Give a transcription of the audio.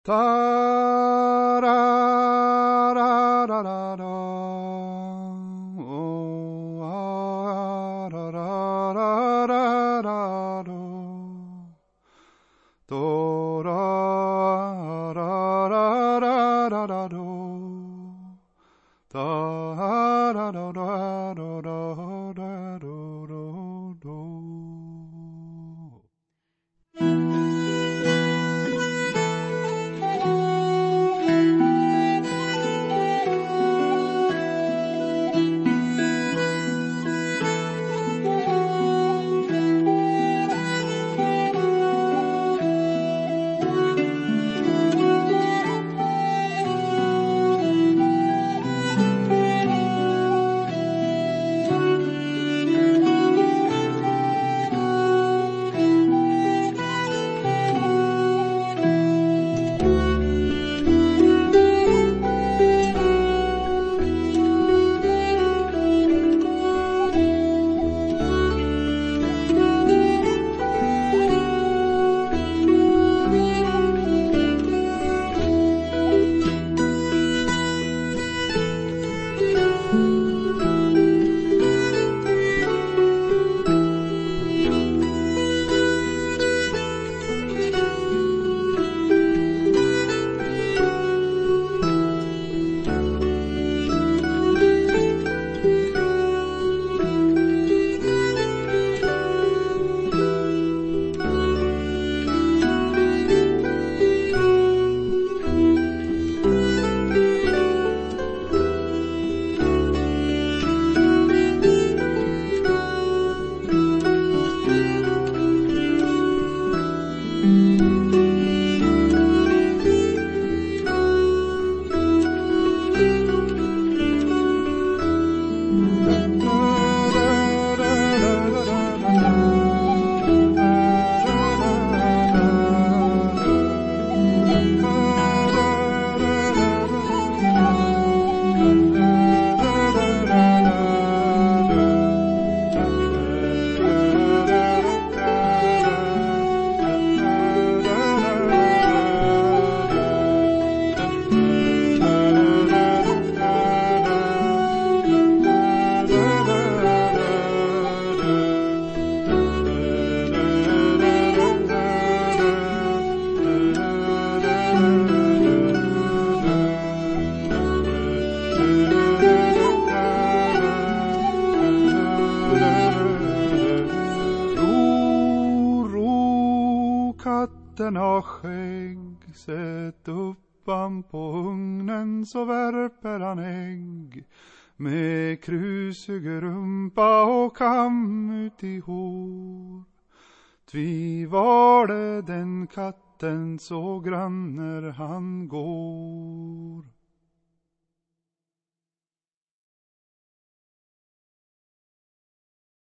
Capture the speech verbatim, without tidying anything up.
Ta ra ra ra ra ra, oh ah, ra ra ra ra ra ra, do ra ra ra ra ra ra do, da ra ra ra ra ra ra do do do. Katten har skägg, sätt upp han på ugnen så värper han ägg. Med krusig rumpa och kam ut i hår. Tvi var det den katten så grann när han går.